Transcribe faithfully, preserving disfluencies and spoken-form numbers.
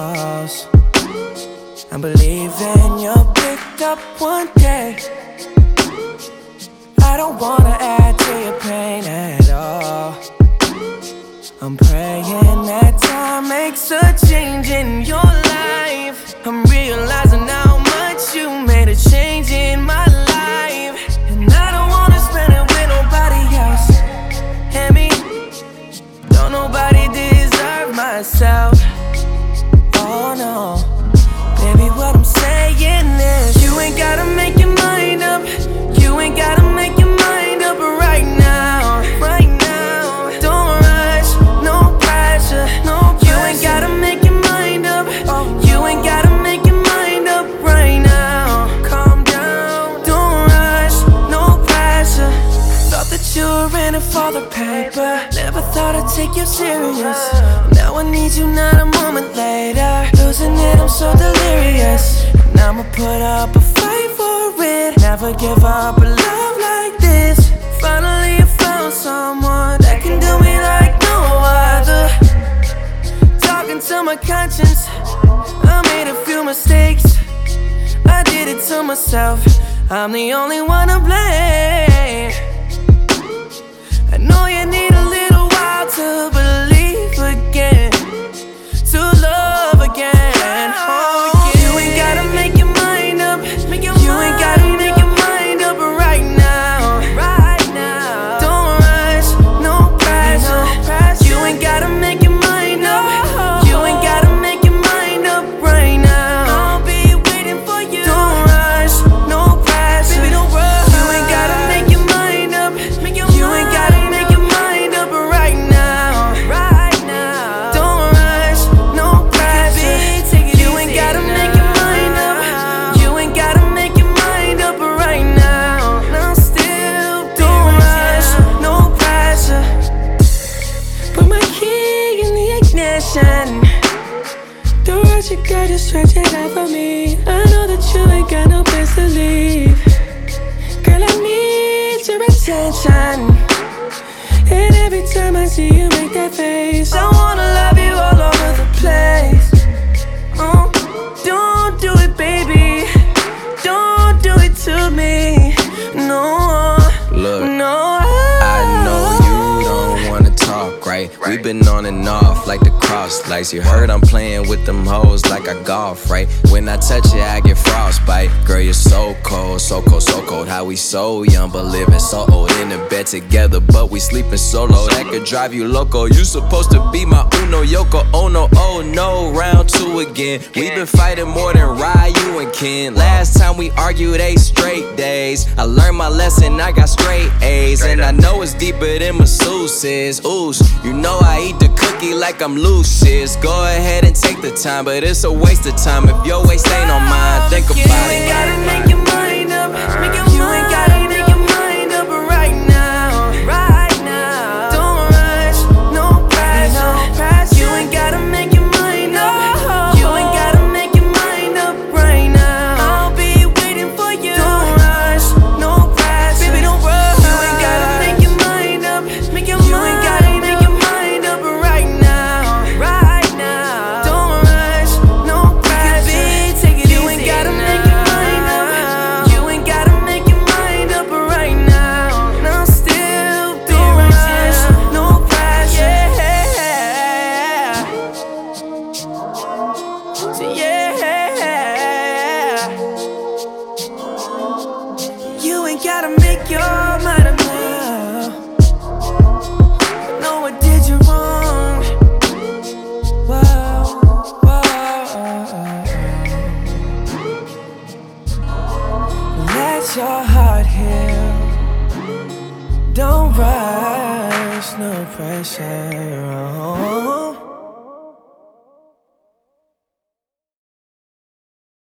house. I'm believing you'll pick up one day. I don't wanna add to your pain at all. I'm praying that time makes a change in your life. I'm realizing how much you made a change in my life, and I don't wanna spend it with nobody else. And me, don't nobody deserve myself. Oh no, baby, what I'm saying is, you ain't gotta make your mind up. You ain't gotta make your mind up right now. Right now, don't rush, no pressure, no pressure. You ain't gotta make your mind up. You ain't gotta make your mind up right now. Calm down, don't rush, no pressure. Thought that you were in it for the paper, never thought I'd take you serious. Now I need you, not a moment later. Losing it, I'm so delirious. And I'ma put up a fight for it. Never give up a love like this. Finally I found someone that can do me like no other. Talking to my conscience, I made a few mistakes. I did it to myself, I'm the only one to blame. I know you need a little while to believe again, to love again. Oh, yeah. You ain't gotta make your mind up. Make your you ain't gotta make your mind up right now. Right now, don't rush, no pressure. No pressure. You ain't gotta make your mind up. You ain't gotta make your mind up right now. I'll be waiting for you. Don't rush, no pressure. Baby, don't rush. You ain't gotta make your mind up. Make your you ain't gotta make your mind up right now. Right now, don't rush, no pressure. You ain't gotta make your mind up. You ain't gotta make your mind up right now. Now still, don't rush, no pressure. Put my key in the ignition. Don't rush it, girl, just stretch it out for me. I know that you ain't got no place to leave. Girl, I need your attention. And every time I see you make that face, I wanna love you all over the place. Oh, don't do it, baby. Don't do it to me. No, Look, no. I know you don't wanna talk, right? We've been on and off like the cross lights. You heard I'm playing with them hoes like I golf, right? When I touch it, I get frostbite. Girl, you're so cold, so cold, so cold. How we so young but living so old. In the bed together, but we sleeping solo. That could drive you loco. You supposed to be my Uno Yoko Ono. Oh no, round two again. We been fighting more than Ryu and Ken. Last time we argued eight straight days. I learned my lesson, I got straight A's. And I know it's deeper than masseuses. Ooh, you know I eat the cookie like I'm Lucius. Go ahead and take the time, but it's a waste of time if your waist ain't on mine. Think about it. You ain't gotta make your mind up. Make your you ain't gotta make your mind up right now. Right now, don't rush, no pressure. No pressure. You ain't gotta make your mind up. You ain't gotta make your mind up right now. I'll be waiting for you. Don't rush, no pressure. Baby, don't rush. You ain't gotta make your mind up. Make your you mind ain't gotta make your mind up right now. Right now, don't rush, no pressure. Take it you easy. Ain't gotta make your mind up. You ain't gotta make your mind up right now. Now still, don't rush, no pressure. Yeah. So yeah, you ain't gotta make your mind up now. I know I did you wrong. Whoa, whoa. Let your heart heal. Don't rush, no pressure.